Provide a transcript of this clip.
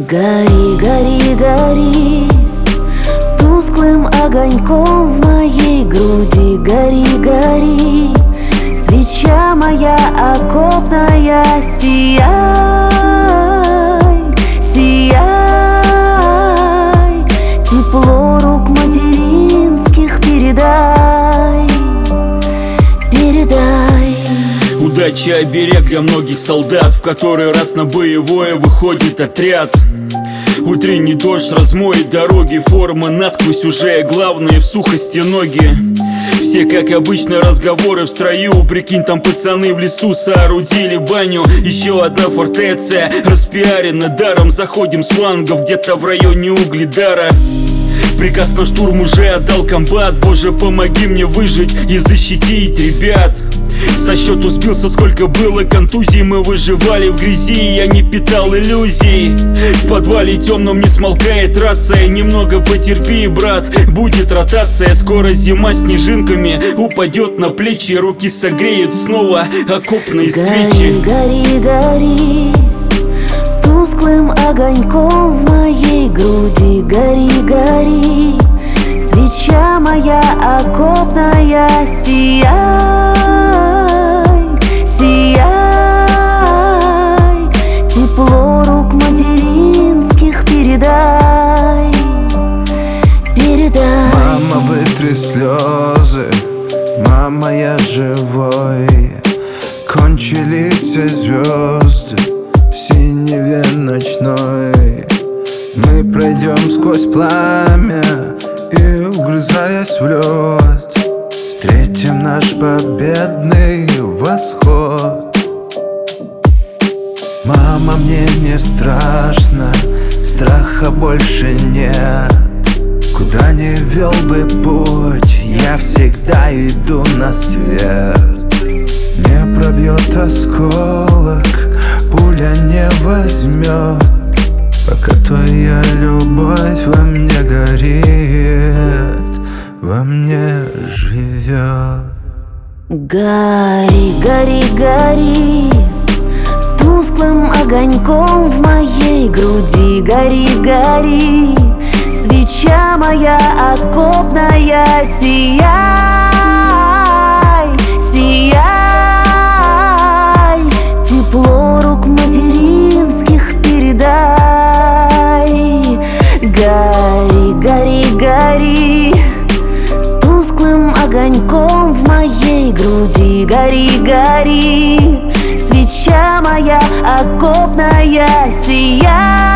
Гори, гори, гори, тусклым огоньком в моей груди. Гори, гори, свеча моя окопная, сияй, сияй. Тепло рук материнских передай, передай. Удача — оберег для многих солдат, в который раз на боевое выходит отряд. Утренний дождь размоет дороги, форма насквозь уже, главное в сухости ноги. Все, как обычно, разговоры в строю. Прикинь, там пацаны в лесу соорудили баню. Еще одна фортеция распиарена даром. Заходим с флангов где-то в районе Угледара. Приказ на штурм уже отдал комбат. Боже, помоги мне выжить и защитить ребят. Со счету сбился, сколько было контузий. Мы выживали в грязи, я не питал иллюзий. В подвале темном не смолкает рация. Немного потерпи, брат, будет ротация. Скоро зима снежинками упадет на плечи. Руки согреют снова окопные свечи. Гори, гори, тусклым огоньком в моей груди. Гори, гори, свеча моя окопная, сияй, сияй. Тепло рук материнских передай, передай. Мама, вытри слезы, мама, я живой. Кончились все звезды в синеве ночной. Мы пройдем сквозь пламя и, вгрызаясь в лед, встретим наш победный восход. Мама, мне не страшно, страха больше нет. Куда ни вел бы путь, я всегда иду на свет. Не пробьет осколок, пуля не возьмет, пока твоя любовь во мне горит, во мне живет. Гори, гори, гори, тусклым огоньком в моей груди. Гори, гори, свеча моя окопная, сияй, сияй. Тепло рук материнских передай. Гори, гори, гори, тусклым огоньком в моей груди. Гори, гори, свеча моя окопная, сияй.